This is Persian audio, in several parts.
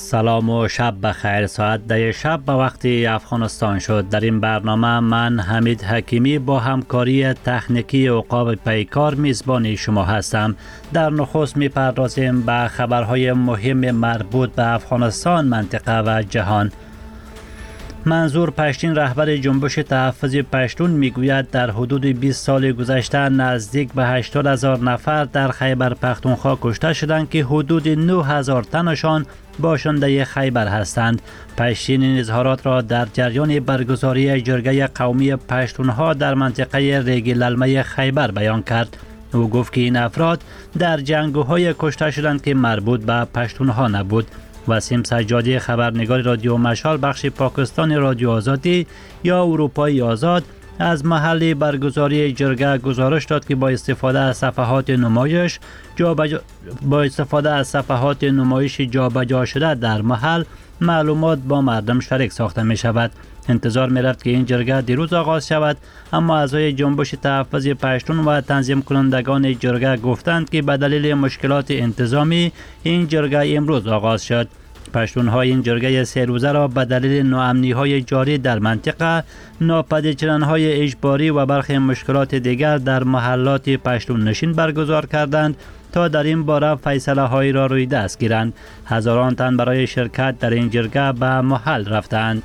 سلام و شب بخیر. ساعت 10 شب به وقت افغانستان شد. در این برنامه من حمید حکیمی با همکاری تکنیکی عقاب پیکار میزبان شما هستم. در نخست میپردازیم به خبرهای مهم مربوط به افغانستان، منطقه و جهان. منظور پشتین، رهبر جنبش تحفظ پشتون، میگوید در حدود 20 سال گذشته نزدیک به 80,000 نفر در خیبر پختونخوا کشته شدند که حدود 9,000 تنشان باشنده خیبر هستند. پشتین این اظهارات را در جریان برگزاری جرگه قومی پشتونها در منطقه ریگ للمه خیبر بیان کرد. او گفت که این افراد در جنگ‌های کشته شدند که مربوط به پشتونها نبود. وسیم سجادی، خبرنگار رادیو مشال بخش پاکستان رادیو آزادی یا اروپای آزاد، از محل برگزاری جرگه گزارش داد که با استفاده از صفحات نمایش جابجا شده در محل معلومات با مردم شریک ساخته می شود. انتظار می رفت که این جرگه دیروز آغاز شود، اما اعضای جنبش تحفظ پشتون و تنظیم کنندگان جرگه گفتند که به دلیل مشکلات انتظامی این جرگه امروز آغاز شد. پشتون‌های این جرگه 3 روزه را به دلیل ناامنی‌های جاری در منطقه، ناپدید شدن‌های اجباری و برخی مشکلات دیگر در محلات پشتون نشین برگزار کردند تا در این باره فیصله‌هایی را روی دست گیرند. هزاران تن برای شرکت در این جرگه به محل رفتند.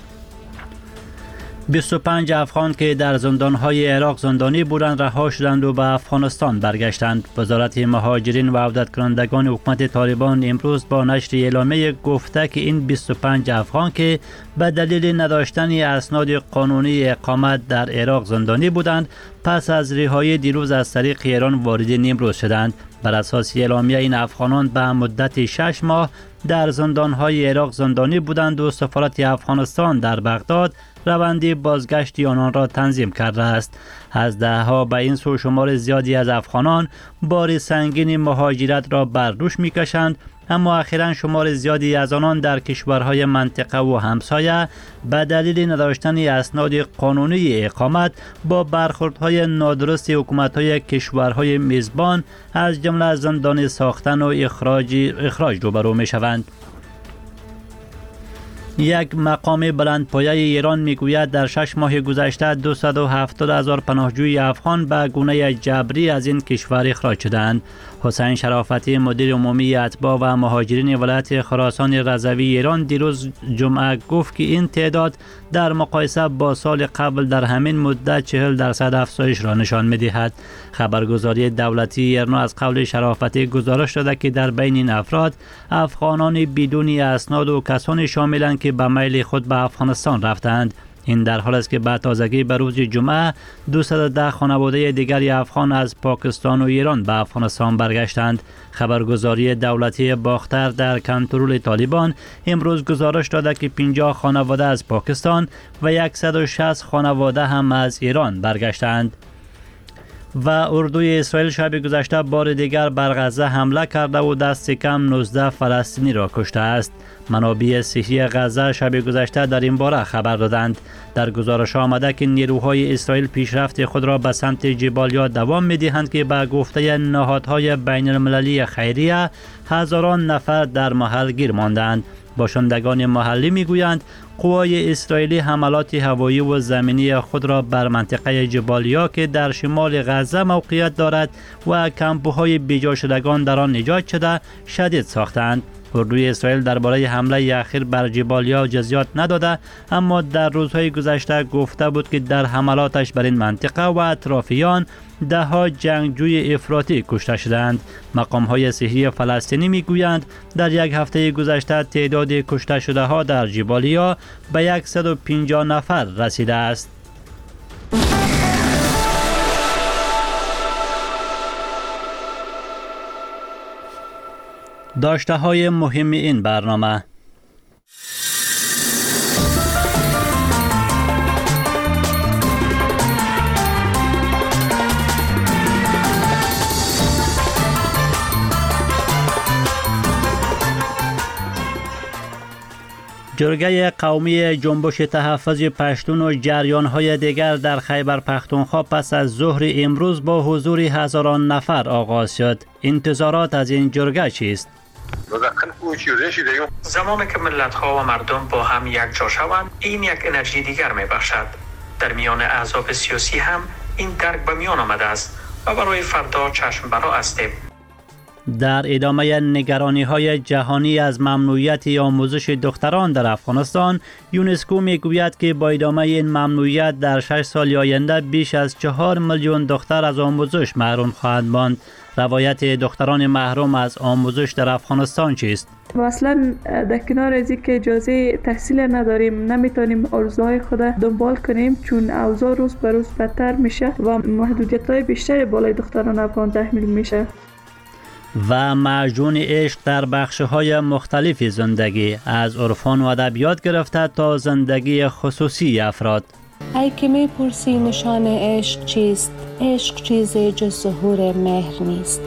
25 افغان که در زندان‌های عراق زندانی بودند رها شدند و به افغانستان برگشتند. وزارت مهاجرین و عودت کنندگان حکومت طالبان امروز با نشر اعلامیه گفته که این 25 افغان که به دلیل نداشتن اسناد قانونی اقامت در عراق زندانی بودند، پس از رهایی دیروز از طریق ایران وارد نیمروز شدند. بر اساس اعلامیه این افغانان به مدت 6 ماه در زندان‌های عراق زندانی بودند و سفارت افغانستان در بغداد روند بازگشت آنان را تنظیم کرده است. از دهها به این سو شمار زیادی از افغانان بار سنگین مهاجرت را بر دوش می‌کشند، اما اخیراً شمار زیادی از آنان در کشورهای منطقه و همسایه به دلیل نداشتن اسناد قانونی اقامت با برخوردهای نادرست حکومت‌های کشورهای میزبان از جمله زندان ساختن و اخراج روبرو می‌شوند. یک مقام بلندپایه ایران میگوید در 6 ماه گذشته 270,000 پناهجوی افغان به گونه جبری از این کشور اخراج شدند. حسین شرافتی، مدیر عمومی اتباع و مهاجرین ولایت خراسان رضوی ایران، دیروز جمعه گفت که این تعداد در مقایسه با سال قبل در همین مدت 40% افزایش را نشان می‌دهد. خبرگزاری دولتی ایرنا از قول شرافتی گزارش داده که در بین این افراد افغانان بدون اسناد و کسانی شاملند که به میل خود به افغانستان رفتند. این در حال است که به تازگی به روز جمعه 210 خانواده دیگری افغان از پاکستان و ایران به افغانستان برگشتند. خبرگزاری دولتی باختر در کنترل طالبان امروز گزارش داده که 50 خانواده از پاکستان و 160 خانواده هم از ایران برگشتند. و اردوی اسرائیل شب گذشته بار دیگر بر غزه حمله کرده و دست کم 19 فلسطینی را کشته است. منابع صحی غزه شب گذشته در این باره خبر دادند. در گزارش آمده که نیروهای اسرائیل پیشرفت خود را به سمت جبالیا دوام می‌دهند که به گفته نهادهای بین المللی خیریه هزاران نفر در محل گیر ماندند. باشندگان محلی میگویند قوای اسرائیلی حملات هوایی و زمینی خود را بر منطقه جبالیا که در شمال غزه موقعیت دارد و کمپ‌های بیجا شدگان در آن ایجاد شده شدید ساختند. اردوی اسرائیل درباره حمله اخیر بر جبالیا جزئیات نداده، اما در روزهای گذشته گفته بود که در حملاتش بر این منطقه و اطرافیان ده‌ها جنگجوی افراطی کشته شدند. مقام‌های صحی فلسطینی میگویند در یک هفته گذشته تعداد کشته شده ها در جبالیا به 150 نفر رسیده است. داشته های مهم این برنامه: جرگه قومی جنبش تحفظ پشتون و جریان‌های دیگر در خیبر پختونخوا پس از ظهر امروز با حضور هزاران نفر آغاز شد. انتظارات از این جرگه چیست؟ زمانی که ملت‌ها و مردم با هم یک جا شوند، این یک انرژی دیگر می‌بخشد. در میان احزاب سیاسی هم این درک به میان آمده است و برای فردا چشم برا هستیم. در ادامه نگرانی‌های جهانی از ممنوعیت آموزش دختران در افغانستان، یونسکو میگوید که با ادامه این ممنوعیت در 6 سال آینده بیش از 4 میلیون دختر از آموزش محروم خواهند ماند. روایت دختران محروم از آموزش در افغانستان چیست؟ اصلا در کنار از اینکه اجازه تحصیل نداریم، نمیتونیم آرزوهای خود دنبال کنیم، چون اوضاع روز به روز بدتر میشه و محدودیت‌های بیشتری بالای دختران افغان تحمیل میشه. و معجون عشق در بخش‌های مختلف زندگی، از عرفان و ادبیات گرفته تا زندگی خصوصی افراد. ای که میپرسی نشان عشق چیست؟ عشق چیزی جز ظهور مهر نیست.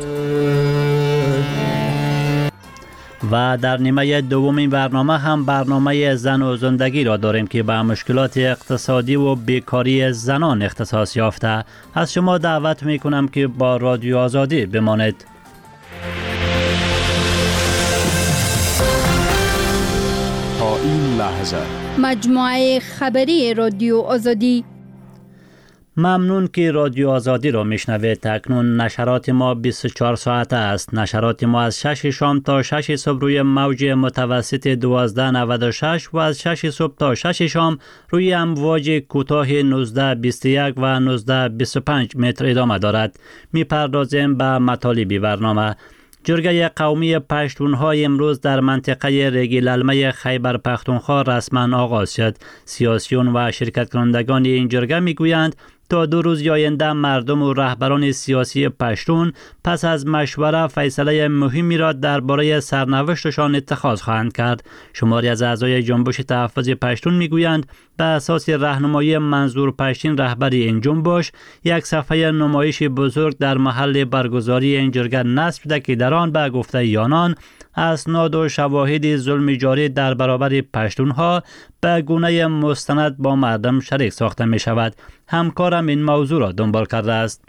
و در نیمه دومین برنامه هم برنامه زن و زندگی را داریم که به مشکلات اقتصادی و بیکاری زنان اختصاص یافته. از شما دعوت میکنم که با رادیو آزادی بمانید. تا این لحظه مجموعه خبری رادیو آزادی. ممنون که رادیو آزادی را میشنوید. اکنون نشرات ما 24 ساعته است. نشرات ما از 6 شام تا 6 صبح روی موج متوسط 1296 و از 6 صبح تا 6 شام روی امواج کوتاه 1921 و 1925 متر ادامه دارد. میپردازیم به مطالب برنامه. جرگه قومی پشتونها امروز در منطقه ریگیلالمه خیبر پختونخوا رسما آغاز شد. سیاسیون و شرکت کنندگان این جرگه میگویند تا 2 روز آینده مردم و رهبران سیاسی پشتون پس از مشوره فیصله مهمی را درباره سرنوشتشان اتخاذ خواهند کرد. شماری از اعضای جنبش تحفظ پشتون میگویند به اساس راهنمایی منظور پشتین رهبر این جنبش، یک صفحه نمایش بزرگ در محل برگزاری این جرگه نصب شده که در آن به گفته آنان اسناد و شواهد ظلم جاری در برابر پشتونها به گونه مستند با مردم شریک ساخته می شود. همکارم این موضوع را دنبال کرده است.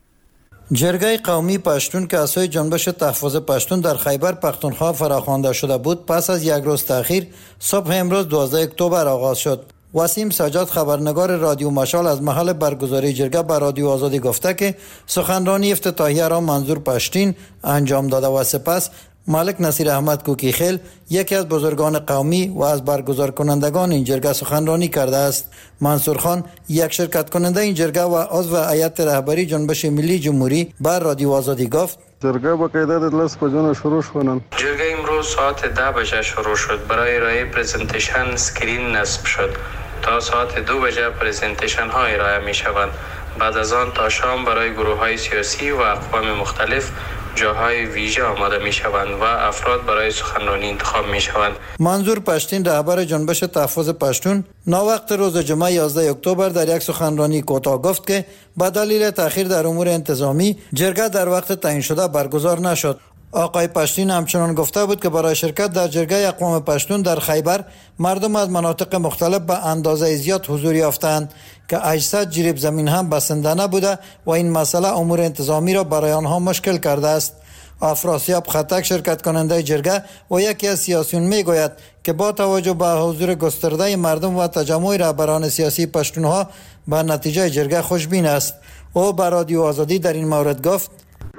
جرگه قومی پشتون که اساس جنبش تحفظ پشتون در خیبر پختونخوا فراخوانده شده بود، پس از یک روز تأخیر صبح امروز 12 اکتبر آغاز شد. وسیم سجاد خبرنگار رادیو مشال از محل برگزاری جرگه به رادیو آزادی گفته که سخنرانی افتتاحیه را منظور پشتین انجام داده و سپس ملک نصیر احمد کوکیخیل یکی از بزرگان قومی و از برگزار کنندگان این جرگه سخنرانی کرده است. منصور خان یک شرکت کننده این جرگه و عضو هیئت رهبری جنبش ملی جمهوری بر رادیو آزادی گفت جرگه با قاعده دلس بجون شروع شدن. جرگه امروز ساعت 10 بجه شروع شد. برای ارائه پرزنتیشن اسکرین نصب شد. تا ساعت 2 بجه پرزنتیشن ها ارائه می شوند. بعد از آن تا شام برای گروه های سیاسی و اقوام مختلف جاهای ویژه آماده می شوند و افراد برای سخنرانی انتخاب می شوند. منظور پشتین رهبر جنبش تحفظ پشتون ناوقت روز جمعه 11 اکتبر در یک سخنرانی کوتاه گفت که به دلیل تأخیر در امور انتظامی جرگه در وقت تعیین شده برگزار نشد. آقای پشتین همچنان گفته بود که برای شرکت در جرگه اقوام پشتون در خیبر مردم از مناطق مختلف به اندازه زیاد حضور یافتند که 800 جریب زمین هم بسنده نبوده و این مسئله امور انتظامی را برای آنها مشکل کرده است. افراسیاب خطک شرکت کننده جرگه و یکی از سیاسیون میگوید که با توجه به حضور گسترده مردم و تجمع رهبران سیاسی پشتونها به نتیجه جرگه خوشبین است. او به رادیو آزادی در این مورد گفت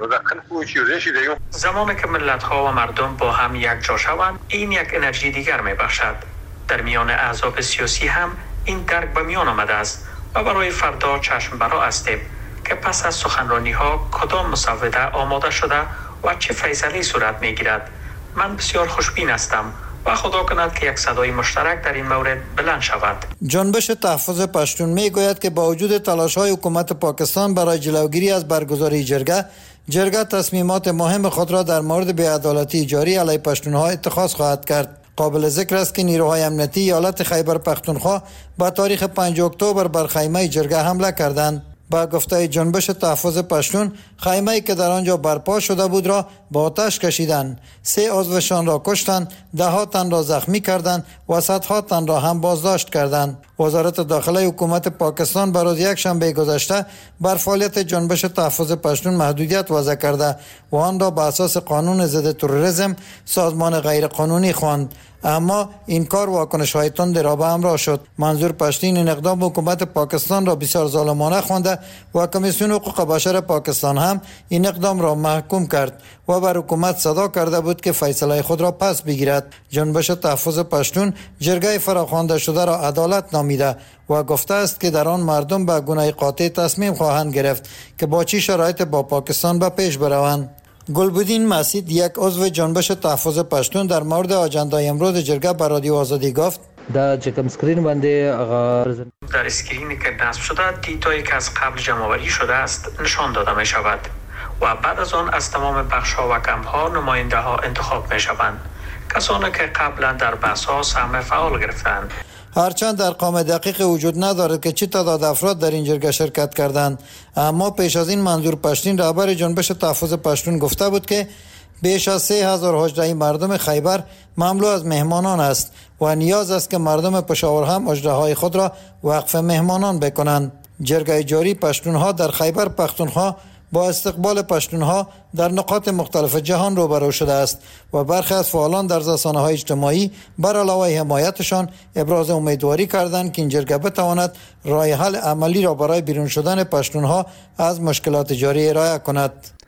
زمانی که ملت‌ها و مردم با هم یک جا شوند، این یک انرژی دیگر می‌بخشد. در میان احزاب سیاسی هم این درک به میان آمده است و برای فردا چشم برا هستیم که پس از سخنرانی‌ها کدام مسوده آماده شده و چه فیصله‌ای صورت می‌گیرد. من بسیار خوشبین هستم و خدا کند که یک صدای مشترک در این مورد بلند شود. جنبش تحفظ پشتون میگوید که با وجود تلاش‌های حکومت پاکستان برای جلوگیری از برگزاری جرگه تصمیمات مهم خود را در مورد بی‌عدالتی جاری علیه پشتونها اتخاذ خواهد کرد. قابل ذکر است که نیروهای امنیتی ایالت خیبر پختونخوا با تاریخ 5 اکتبر بر خیمه جرگه حمله کردند. با گفته جنبش تحفظ پشتون، خیمه‌ای که در آنجا برپا شده بود را با آتش کشیدند. 3 عضوشان را کشتند، 10 تن را زخمی کردند و 100 تن را هم بازداشت کردند. وزارت داخله حکومت پاکستان بر روز یک شنبه گذشته بر فعالیت جنبش تحفظ پشتون محدودیت وضع کرده و آن را بر اساس قانون ضد تروریسم سازمان غیرقانونی خواند. اما این کار واکنش های تند را به همراه شد. منظور پشتین این اقدام حکومت پاکستان را بسیار ظالمانه خوانده و کمیسیون حقوق بشر پاکستان هم این اقدام را محکوم کرد و بر حکومت صدا کرده بود که فیصله خود را پس بگیرد. جنبش تحفظ پشتون جرگه فراخوانده شده را عدالت نامیده و گفته است که در آن مردم به گونه قاطع تصمیم خواهند گرفت که با چی شرایط با پاکستان به پیش بروند. گلبدین مسعود یک عضو جنبش تحفظ پشتون در مورد اجندای امروز جرگه به رادیو آزادی گفت در اسکرینی که نصب شده دیتایی که از قبل جمع‌آوری شده است نشان داده می شود و بعد از آن از تمام بخش ها و کمپ ها نماینده ها انتخاب می شوند، کسانی که قبلا در بحث ها سهم فعال گرفتند. هرچند ارقام دقیق وجود ندارد که چه تعداد افراد در این جرگه شرکت کردند، اما پیش از این منظور پشتین رهبر جنبش تحفظ پشتون گفته بود که بیش از 3000 حجره مردم خیبر مملو از مهمانان است و نیاز است که مردم پشاور هم حجره‌های خود را وقف مهمانان بکنند. جرگه جاری پشتونها در خیبر پختونخوا با استقبال پشتونها در نقاط مختلف جهان روبرو شده است و برخی از فعالان در رسانه‌های اجتماعی بر علاوه حمایتشان ابراز امیدواری کردند که این جرگه بتواند راه حل عملی را برای بیرون شدن پشتونها از مشکلات جاری ارائه کند.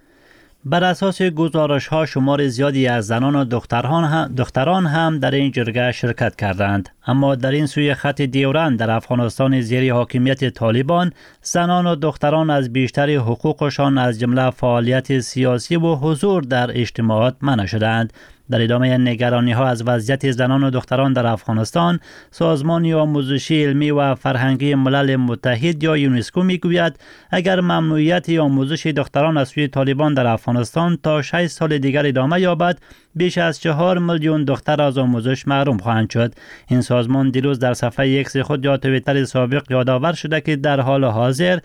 بر اساس گزارش ها شمار زیادی از زنان و دختران هم در این جرگه شرکت کردند، اما در این سوی خط دیورند در افغانستان زیر حاکمیت طالبان زنان و دختران از بیشتر حقوقشان از جمله فعالیت سیاسی و حضور در اجتماعات منع شدند. در ادامه نگرانی ها از وضعیت زنان و دختران در افغانستان، سازمان آموزشی علمی و فرهنگی ملل متحد یا یونسکو میگوید اگر ممنوعیت آموزش دختران از سوی طالبان در افغانستان تا 6 سال دیگر ادامه یابد، بیش از 4 میلیون دختر از آموزش محروم خواهند شد. این سازمان دیروز در صفحه ایکس خود یا توییتر سابق یادآور شده که در حال حاضر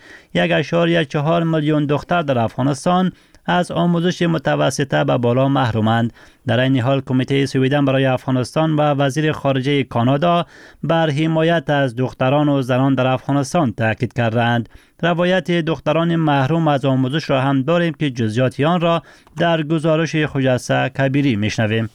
1.4 میلیون دختر در افغانستان از آموزش متوسطه به بالا محرومند. در این حال کمیته سویدن برای افغانستان و وزیر خارجه کانادا بر حمایت از دختران و زنان در افغانستان تاکید کردند. روایت دختران محروم از آموزش را هم داریم که جزئیات آن را در گزارش خجسته کبیری میشنویم.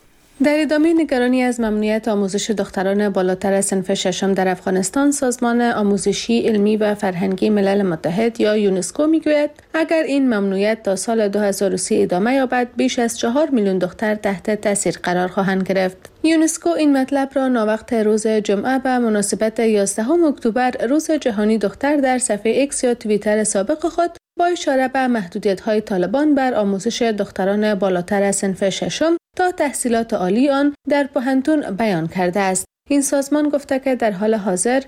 در ادامه نگرانی از ممنوعیت آموزش دختران بالاتر از صنف ششم در افغانستان، سازمان آموزشی علمی و فرهنگی ملل متحد یا یونسکو میگوید اگر این ممنوعیت تا سال 2030 ادامه یابد، بیش از 4 میلیون دختر تحت تاثیر قرار خواهند گرفت. یونسکو این مطلب را ناوقت روز جمعه به مناسبت 11 اکتبر روز جهانی دختر در صفحه ایکس یا توییتر سابق خود با اشاره به محدودیت‌های طالبان بر آموزش دختران بالاتر از صنف ششم تا تحصیلات عالی آن در پوهنتون بیان کرده است. این سازمان گفته که در حال حاضر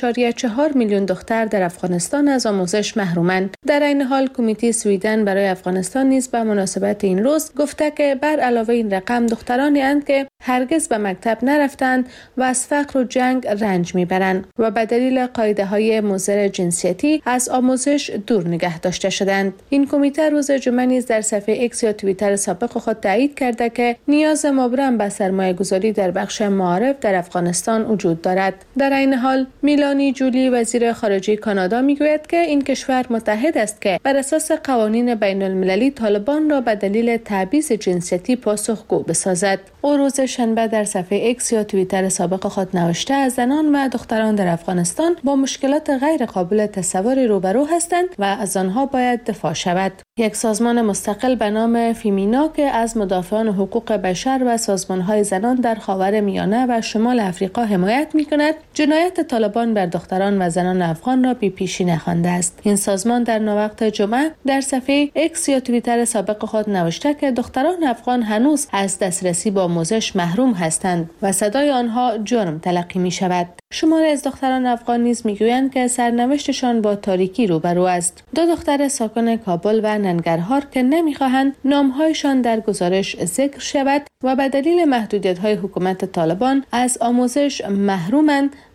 1.4 میلیون دختر در افغانستان از آموزش محرومند. در این حال کمیته سویدن برای افغانستان نیز به مناسبت این روز گفته که بر علاوه این رقم دخترانی اند که هرگز به مکتب نرفتند و از فقر و جنگ رنج میبرند و به دلیل قاعده‌های مضر جنسیتی از آموزش دور نگه داشته شدند. این کمیته روز جمعه نیز در صفحه ایکس یا توییتر سابق خود تایید کرده که نیاز مبرم به سرمایه‌گذاری در بخش معارف در افغانستان وجود دارد. در این حال میلانی جولی وزیر خارجه کانادا میگوید که این کشور متحد است که بر اساس قوانین بین المللی طالبان را به دلیل تبعیض جنسیتی پاسخگو بسازد. او روز شنبه در صفحه ایکس یا توییتر سابق خود نوشته از زنان و دختران در افغانستان با مشکلات غیر قابل تصور روبرو هستند و از آنها باید دفاع شود. یک سازمان مستقل به نام فیمینا که از مدافعان حقوق بشر و سازمان‌های زنان در خاورمیانه و شمال آفریقا حمایت می‌کند، جنایت طالبان بر دختران و زنان افغان را بی‌پیشینه خوانده است. این سازمان در ناوقت جمعه در صفحه ایکس یا توییتر سابق خود نوشته که دختران افغان هنوز از دسترسی به آموزش محروم هستند و صدای آنها جرم تلقی می‌شود. شماری از دختران افغان نیز میگویند که سرنوشتشان با تاریکی روبرو است. 2 دختر ساکن کابل و ننگرهار که نمیخواهند نامهایشان در گزارش ذکر شود و به دلیل محدودیت‌های حکومت طالبان از آموزش محرومند،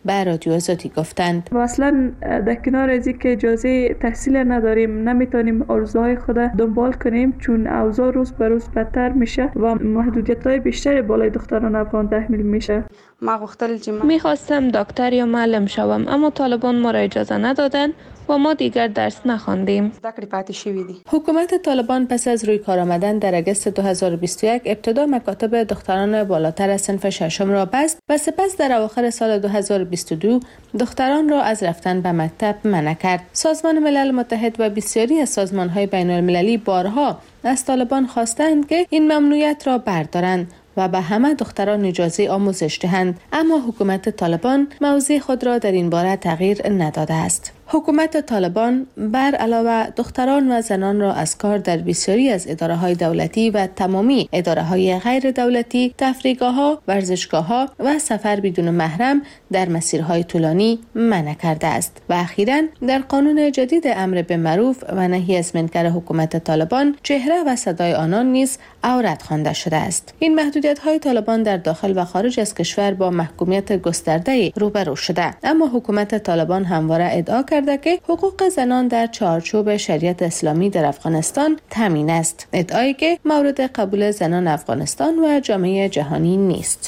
به رادیو آزادی گفتند. و اصلا در کنار از اینکه اجازه تحصیل نداریم، نمیتونیم آرزوهای خود دنبال کنیم، چون اوضاع روز به روز بدتر میشه و محدودیت‌های بیشتری بالای دختران افغان تحمیل میشه. میخواستم دکتر یا معلم شوم، اما طالبان ما را اجازه ندادن و ما دیگر درس نخواندیم. حکومت طالبان پس از روی کار آمدن در اگست 2021 ابتدا مکاتب دختران بالاتر از صنف ششم را بست و سپس در اواخر سال 2022 دختران را از رفتن به مکتب منع کرد. سازمان ملل متحد و بسیاری از سازمان‌های بین‌المللی بارها از طالبان خواستند که این ممنوعیت را بردارند و به همه دختران اجازه آموزش دهند، اما حکومت طالبان موضع خود را در این باره تغییر نداده است. حکومت طالبان بر علاوه دختران و زنان را از کار در بسیاری از اداره‌های دولتی و تمامی اداره‌های غیر دولتی، تفریحگاه‌ها، ورزشگاه‌ها و سفر بدون محرم در مسیرهای طولانی منع کرده است و اخیراً در قانون جدید امر بالمعروف و نهی از منکر حکومت طالبان چهره و صدای آنان نیز عورت خوانده شده است. این محدودیت‌های طالبان در داخل و خارج از کشور با محکومیت گسترده روبرو شده، اما حکومت طالبان همواره ادعا کرده که حقوق زنان در چارچوب شریعت اسلامی در افغانستان تامین است، ادعایی که مورد قبول زنان افغانستان و جامعه جهانی نیست.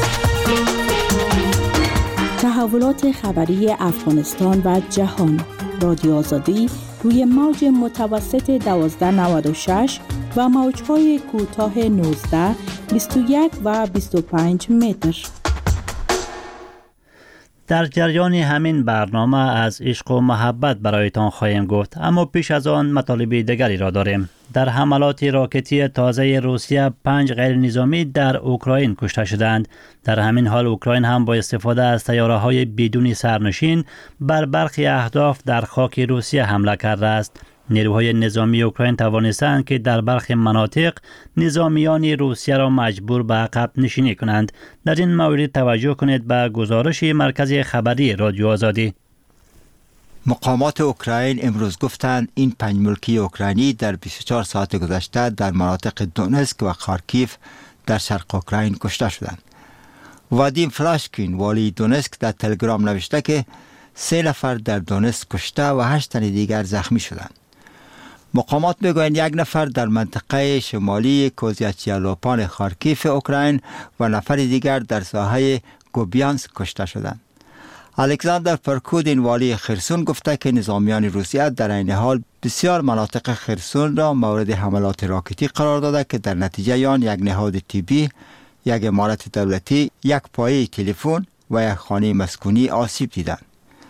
تحولات خبری افغانستان و جهان. رادیو آزادی روی موج متوسط 1296 و موج‌های کوتاه 19، 21 و 25 متر. در جریان همین برنامه از عشق و محبت برایتان خواهیم گفت، اما پیش از آن مطالب دیگری را داریم. در حملات راکتی تازه روسیه 5 غیر نظامی در اوکراین کشته شدند. در همین حال اوکراین هم با استفاده از طیاره‌های بدون سرنشین بر برخی اهداف در خاک روسیه حمله کرده است. نیروهای نظامی اوکراین توانستند که در برخی مناطق نظامیان روسیه را مجبور به عقب نشینی کنند. در این مورد توجه کنید به گزارش مرکز خبری رادیو آزادی. مقامات اوکراین امروز گفتند این 5 ملکی اوکراینی در 24 ساعت گذشته در مناطق دونسک و خارکیف در شرق اوکراین کشته شدند. وادیم فلاشکین والی دونسک در تلگرام نوشته که 3 نفر در دونسک کشته و 8 تن دیگر زخمی شدند. مقامات میگویند 1 نفر در منطقه شمالی کوزیاچیالوپان خارکیف اوکراین و نفر دیگر در ساحه گوبیانسک کشته شدند. الکساندر پرکودین والی خرسون گفته که نظامیان روسیه در این حال بسیار مناطق خرسون را مورد حملات راکتی قرار داده که در نتیجه آن 1 نهاد طبی، 1 عمارت دولتی، 1 پایه تلفن و 1 خانه مسکونی آسیب دیدند.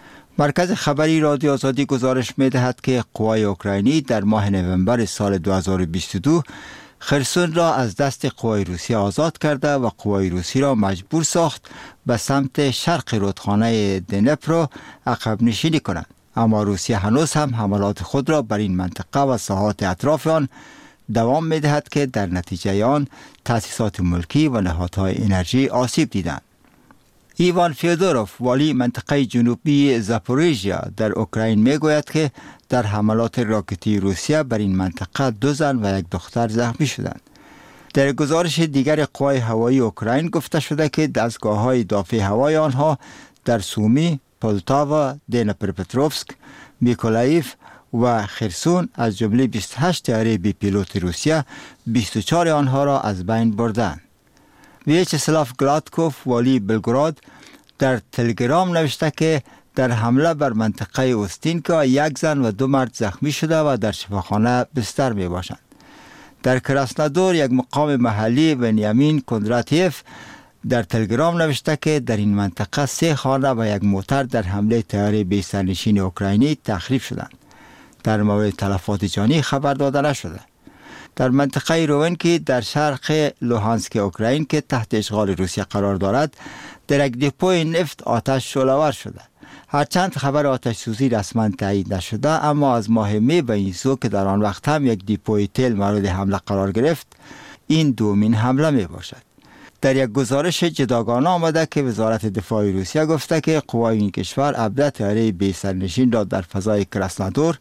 مرکز خبری رادیو آزادی گزارش می‌دهد که قوای اوکراینی در ماه نوامبر سال 2022 خرسون را از دست قوای روسیه آزاد کرده و قوای روسی را مجبور ساخت به سمت شرق رودخانه دنپرو عقب نشینی کنند. اما روسیه هنوز هم حملات خود را بر این منطقه و ساحات اطراف آن دوام می‌دهد که در نتیجه آن تأسیسات ملکی و نهادهای انرژی آسیب دیدند. ایوان فیودوروف والی منطقه جنوبی زاپوریژیا در اوکراین میگوید که در حملات راکتی روسیه بر این منطقه 2 زن و 1 دختر زخمی شدند. در گزارش دیگر قوای هوایی اوکراین گفته شده که دستگاه‌های دافع هوایی آنها در سومی، پولتاوا، دنیپروپتروفسک، میکولایف و خرسون از جمله 28 طیاره بی پیلوت روسیه 24 آنها را از بین بردند. ویچسلاف گلادکوف والی بلگراد در تلگرام نوشته که در حمله بر منطقه اوستینکا 1 زن و 2 مرد زخمی شده و در شفاخانه بستر می باشند. در کراسنادور 1 مقام محلی بنیامین کندراتیف در تلگرام نوشته که در این منطقه 3 خانه و 1 موتر در حمله طیاره بی سرنشین اوکراینی تخریب شدند. در مورد تلفات جانی خبر داده نشده. در منطقه روونکی در شرق لوهانسک اوکراین که تحت اشغال روسیه قرار دارد در 1 دپوی نفت آتش شعله‌ور شده. هرچند خبر آتش سوزی رسما تایید نشده، اما از ماه می به این سو که در آن وقت هم 1 دپوی تیل مورد حمله قرار گرفت، این دومین حمله می باشد. در 1 گزارش جداگانه آمده که وزارت دفاع روسیه گفته که قوای این کشور 17 طیاره بی سرنشین را در فضای کراسنادور،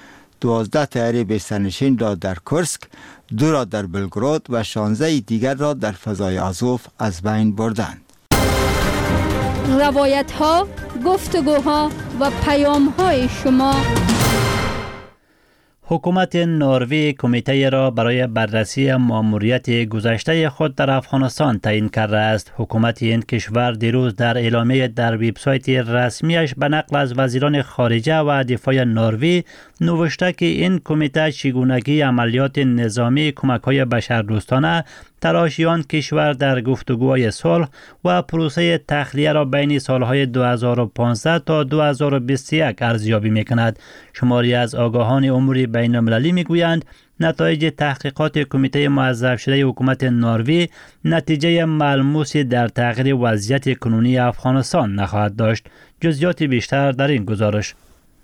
12 طیاره بی سرنشین را در کورسک، 2 را در بلگراد و 16 دیگر را در فضای آزوف از بین بردند. روایت ها، گفتگوها و پیام‌های شما. حکومت نروژ کمیته را برای بررسی ماموریت گذشته خود در افغانستان تعیین کرده است. حکومت این کشور دیروز در اعلامیه در وبسایت رسمیش به نقل از وزیران خارجه و دفاع نروژ نوشته که این کمیته چگونگی عملیات نظامی کمک‌های بشردوستانه تلاشیان کشور در گفتگوهای صلح و پروسه تخلیه را بین سالهای 2015 تا 2021 ارزیابی می‌کند. شماری از آگاهان امور بین المللی می‌گویند نتایج تحقیقات کمیته موظف شده حکومت نروژ نتیجه ملموسی در تغییر وضعیت کنونی افغانستان نخواهد داشت. جزئیات بیشتر در این گزارش.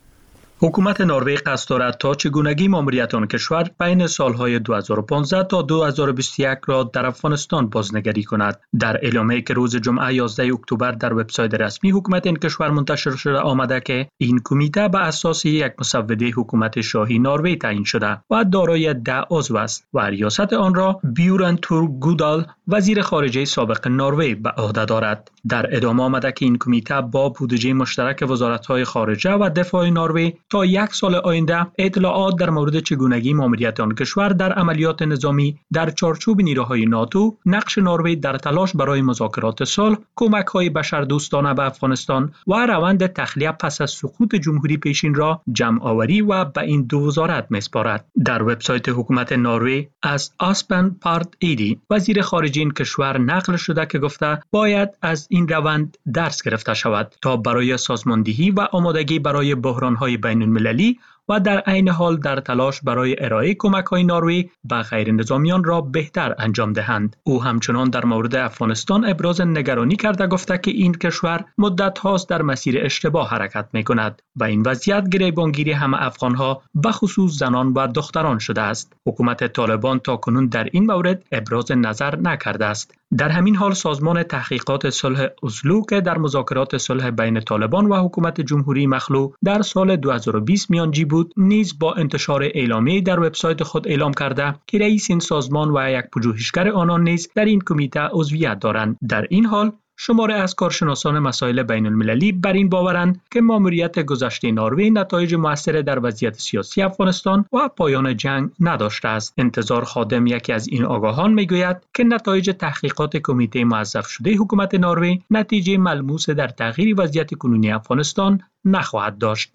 حکومت نروژ قصد دارد تا چگونگی ماموریت آن کشور بین سالهای 2015 تا 2021 را در افغانستان بازنگری کند. در اعلامیه‌ای که روز جمعه 11 اکتبر در وبسایت رسمی حکومت این کشور منتشر شده آمده که این کمیته به اساس یک مسوده حکومت شاهی نروژ تعیین شده و دارای 10 عضو است و ریاست آن را بیورن تورگودال وزیر خارجه سابق نروژ به عهده دارد. در ادامه آمده که این کمیته با بودجه مشترک وزارت‌های خارجه و دفاع نروژ تا 1 سال آینده اطلاعات در مورد چگونگی ماموریت آن کشور در عملیات نظامی در چارچوب نیروهای ناتو، نقش نروژ در تلاش برای مذاکرات صلح، کمک‌های بشردوستانه به افغانستان و روند تخلیه پس از سقوط جمهوری پیشین را جمع آوری و به این دو وزارت می‌سپارد. در وبسایت حکومت نروژ از آسپن پارت ایدی وزیر خارجه این کشور نقل شده که گفته باید از این روند درس گرفته شود تا برای سازماندهی و آمادگی برای بحران‌های بین المللی و در عین حال در تلاش برای ارائه کمک‌های نروژ به غیر نظامیان را بهتر انجام دهند. او همچنان در مورد افغانستان ابراز نگرانی کرده گفته که این کشور مدت هاست در مسیر اشتباه حرکت می‌کند و این وضعیت گریبانگیری همه افغان‌ها به خصوص زنان و دختران شده است. حکومت طالبان تاکنون در این مورد ابراز نظر نکرده است. در همین حال سازمان تحقیقات صلح اسلو که در مذاکرات صلح بین طالبان و حکومت جمهوری مخلوع در سال 2020 میانجی بود، نیز با انتشار اعلامیه در وبسایت خود اعلام کرده که رئیس این سازمان و یک پژوهشگر آنان نیز در این کمیته عضویت دارند. در این حال شماره از کارشناسان مسائل بین المللی بر این باورند که ماموریت گذشته نروژ نتایج مؤثر در وضعیت سیاسی افغانستان و پایان جنگ نداشته است. انتظار خادم یکی از این آگاهان میگوید که نتایج تحقیقات کمیته موظف شده حکومت نروژ نتیجه ملموس در تغییر وضعیت کنونی افغانستان نخواهد داشت.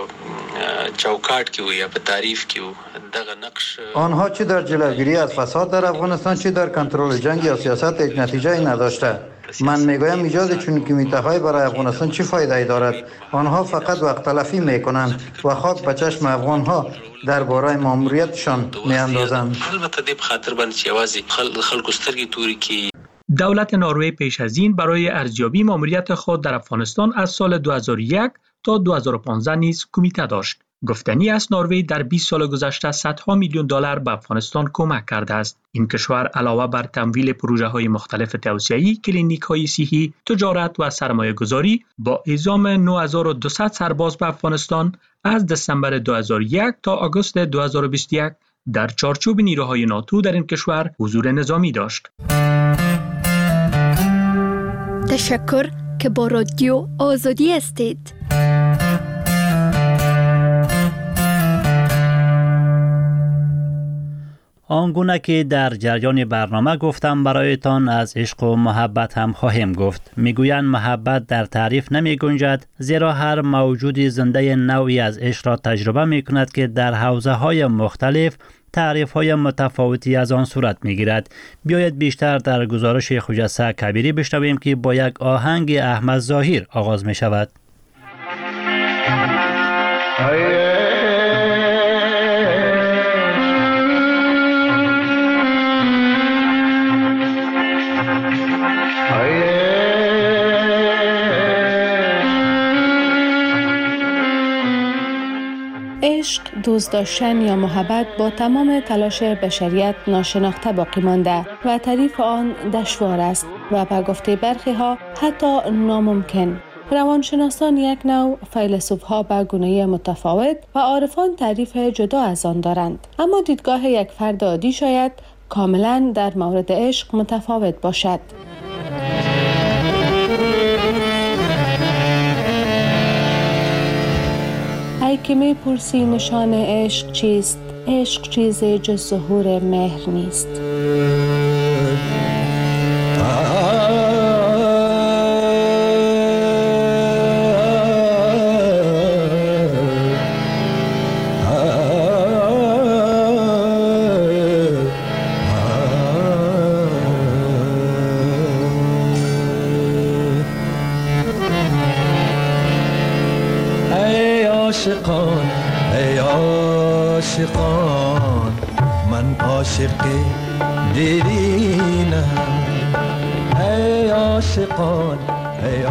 چوکاټ کې و یا په تعریف کې و دغه نقش آنها چه در جلوگیری از فساد در افغانستان چه در کنترل جنگ یا سیاست هیچ نتیجه نداشته. من میگویم ایجاد چنین کمیته‌های برای افغانستان چه فایده‌ای دارد؟ آنها فقط وقت تلفی میکنند و خاک به چشم افغان‌ها درباره ماموریتشان میاندازند. البته دې په خاطر باندې چې یوازې خلکو سترګې توري کی. دولت نروژ پیش از این برای ارزیابی ماموریت خود در افغانستان از سال 2001 تا 2015 نیز کمیته داشت. گفتنی است نروژ در 20 سال گذشته صدها میلیون دلار به افغانستان کمک کرده است. این کشور علاوه بر تمویل پروژه‌های مختلف توسعه‌ای، کلینیک‌های صحی، تجارت و سرمایه‌گذاری با اعزام 9200 سرباز به افغانستان از دسامبر 2001 تا آگوست 2021 در چارچوب نیروهای ناتو در این کشور حضور نظامی داشت. تشکر که با رادیو آزادی هستید. آنگونه که در جریان برنامه گفتم برایتان از عشق و محبت هم خواهیم گفت. میگویند محبت در تعریف نمی گنجد، زیرا هر موجود زنده نوعی از عشق را تجربه می کند که در حوزه های مختلف تعریف های متفاوتی از آن صورت می گیرد. بیایید بیشتر در گزارش خجسته کبیری بشنویم که با یک آهنگ احمد ظاهر آغاز می شود. عشق، دوست داشتن یا محبت با تمام تلاش بشریت ناشناخته باقی مانده و تعریف آن دشوار است و به گفته برخی ها حتی ناممکن. روانشناسان یک نوع، فیلسوف‌ها به گونه متفاوت و عارفان تعریف جدا از آن دارند، اما دیدگاه یک فرد عادی شاید کاملا در مورد عشق متفاوت باشد. ای که می پرسی نشان عشق چیست؟ عشق چیزی جز ظهور مهر نیست. ای عاشقان من عاشق دیرینم ای عاشقان ای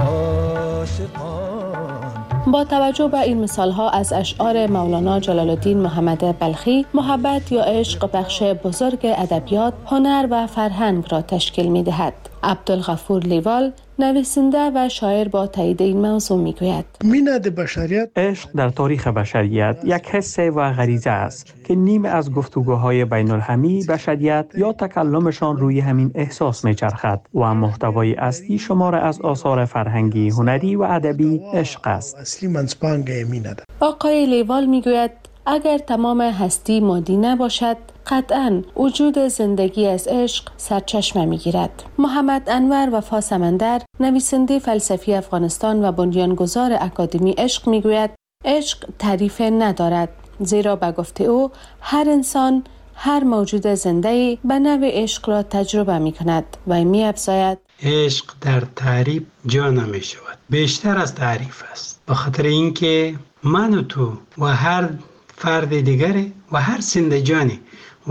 عاشقان. با توجه به این مثالها از اشعار مولانا جلال الدین محمد بلخی، محبت یا عشق بخش بزرگ ادبیات، هنر و فرهنگ را تشکیل می‌دهد. عبدالغفور لیوال، نویسنده و شاعر، با تایید این موضوع میگوید: مینه بشریت، عشق در تاریخ بشریت یک حس و غریزه است که نیم از گفتگوهای بین الهمی بشریت یا تکلمشان روی همین احساس میچرخد و محتوای اصلی شمار از آثار فرهنگی، هنری و ادبی عشق است. اصلی منځپانګه مینه ده. آقای لیوال میگوید اگر تمام هستی مادی نباشد، قطعاً وجود زندگی از عشق سرچشمه میگیرد. محمد انور وفا سمندر، نویسنده فلسفی افغانستان و بنیانگذار اکادمی عشق میگوید عشق تعریف ندارد، زیرا به گفته او هر انسان، هر موجود زنده به نوع عشق را تجربه می کند و می افزاید عشق در تعریف جا نمی شود، بیشتر از تعریف است، به خاطر اینکه من و تو و هر فرد دیگری و هر زندگانی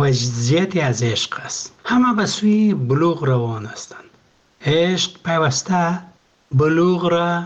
وضعیتی از عشق است. همه به سوی بلوغ روان هستند. عشق پیوسته بلوغ را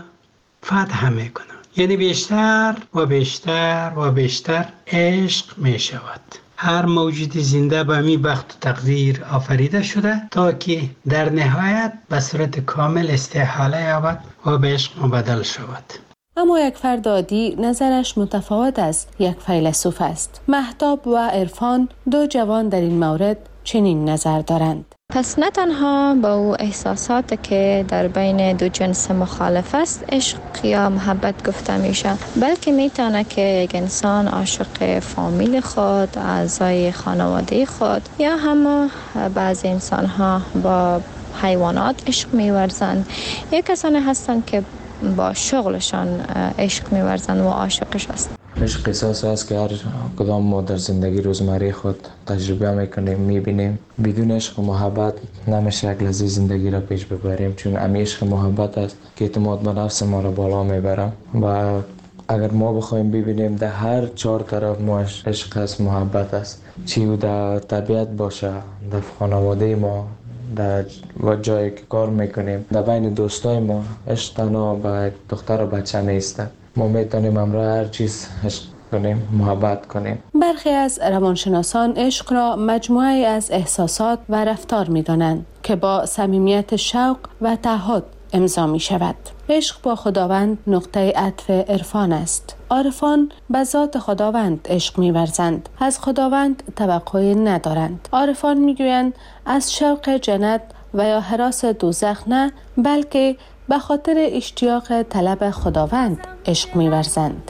فتح می کند، یعنی بیشتر و بیشتر و بیشتر عشق می شود. هر موجود زنده به می بخت و تقدیر آفریده شده تا که در نهایت به صورت کامل استحاله یابد و به عشق مبدل شود. اما یک فرد عادی نظرش متفاوت از یک فیلسوف است. مهتاب و عرفان، دو جوان در این مورد چنین نظر دارند. پس نه تنها با او احساسات که در بین دو جنس مخالف است عشق یا محبت گفته میشه، بلکه میتونه که یک انسان عاشق فامیل خود، اعضای خانواده خود، یا هم بعضی انسان ها با حیوانات عشق میورزند. یک کسانی هستند که با شغلشان عشق میورزند و عاشقش هستند. عشق احساس است که هر کدام ما در زندگی روزمره خود تجربه میکنیم، میبینیم. بدون عشق و محبت نمیشه یک لحظه زندگی را پیش ببریم، چون همین عشق محبت است که اعتماد به نفس ما را بالا میبرم. و اگر ما بخوایم ببینیم در هر چهار طرف ما عشق است، محبت است، چی در طبیعت باشه، در خانواده ما، در جایی که کار میکنیم، در بین دوستای ما، عشق تنها به دختر و بچه نیست. ما میتونیم امروز هر چیز عشق کنیم، محبت کنیم. برخی از روانشناسان عشق را مجموعه از احساسات و رفتار میدانند که با صمیمیت شوق و تعهد امضا می شود. عشق با خداوند نقطه عطف عرفان است. عارفان به ذات خداوند عشق می‌ورزند، از خداوند توقعی ندارند. عارفان می‌گویند از شوق جنت و یا هراس دوزخ نه، بلکه به خاطر اشتیاق طلب خداوند عشق می‌ورزند.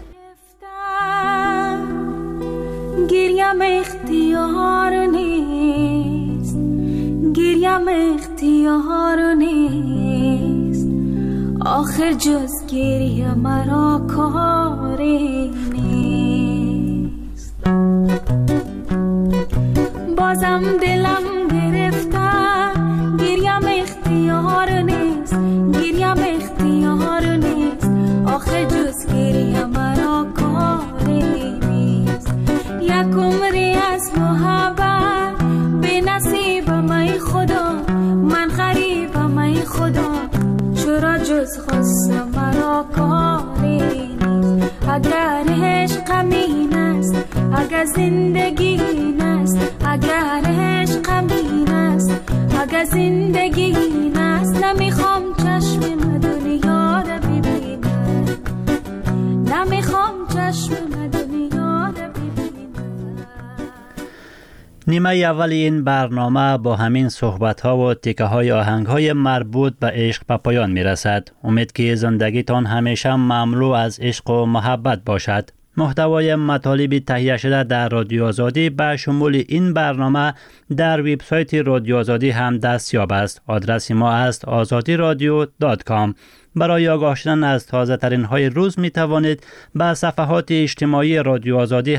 گریم اختیار نیست، گریم اختیار نیست، آخر جز گریه مرا کاری نیست. بازم دلم گرفته، گریم اختیار نیست، گریم اختیار نیست، آخر جز گریه مرا کاری نیست. یک عمری از محبت به نصیبم ای خدا، من غریبم ای خدا، چرا جز غصه مرا کاری نیست. اگر عشق امین است، اگر زندگی این است، اگر عشق امین است، اگر زندگی این است، نمیخوام چشم دنیا را ببینم، نمیخوام چشم دنیا را ببینم. نیمه اول این برنامه با همین صحبت‌ها و تیکه‌های آهنگ‌های مربوط به عشق به پایان می‌رسد. امید که زندگیتان همیشه مملو از عشق و محبت باشد. محتوای مطالب تهیه شده در رادیو آزادی به شمول این برنامه در وبسایت رادیو آزادی هم دستیاب است. آدرس ما است azadiradio.com. برای آگاه شدن از تازه ترین های روز می توانید به صفحات اجتماعی رادیو آزادی